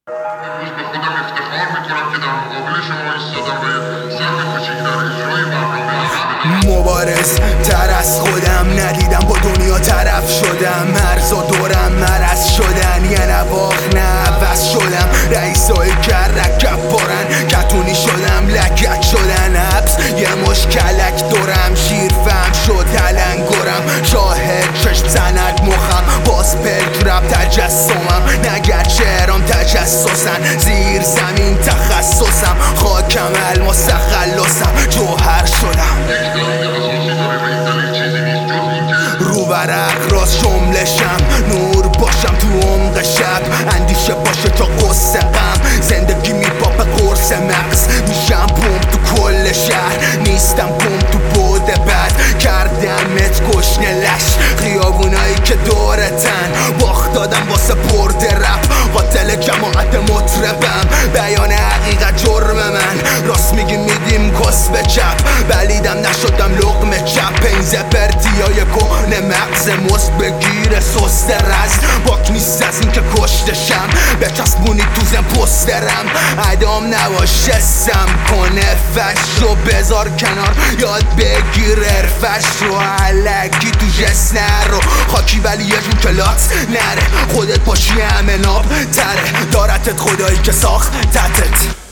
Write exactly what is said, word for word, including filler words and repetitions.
امروز به خودم افتخار میکنم که در مقابل شما ایستادم و ضرب کوچیک در اجرای برنامه عقب مبارز تر از خودم ندیدم، با دنیا طرف شدم، مرز و دورم مرز شدن، یه نواخ نه عوض شدم، رئیسای کرکب بارن کتونی شدم، لگت شدن حبس یه مشکلک دورم، شیر فهم شد تلنگرم، شاهد چشم زند مخم، باز پلک رب تجسمم، نگرد شعرام تجسسن، زیر زمین تخصصم، خاکم الماس تخلصم، جوهر شدم رو ورق راست جملشم، نور باشم تو عمق شب، اندیشه باشه تا قصه غم، زندگی میپاپه قرص مغز، میشم بوم تو کل شهر، نیستم بوم تو بود بد، کردمت گشنه لش، خیابونایی که دورتن، باخت دادم واسه برد رپ، قاتل جماعت مطربم، بیان حقیقت جرم من، راست میگیم میدیم کس به چپ، بلیدم نشدم لقمه چپ، این زپرتیای کهنه مغز مست بگیره سست رز، باک نیست از این که کشتشم، بچسبونید تو زن پسترم، ادام نباش اسم کنه فش رو بذار کنار، یاد بگیر ارفش رو، علکی تو جس نرو، خاکی ولی یه جون کلات نره، خودت پاشی همه ناب تره، دارتت خدایی که ساخت تتت.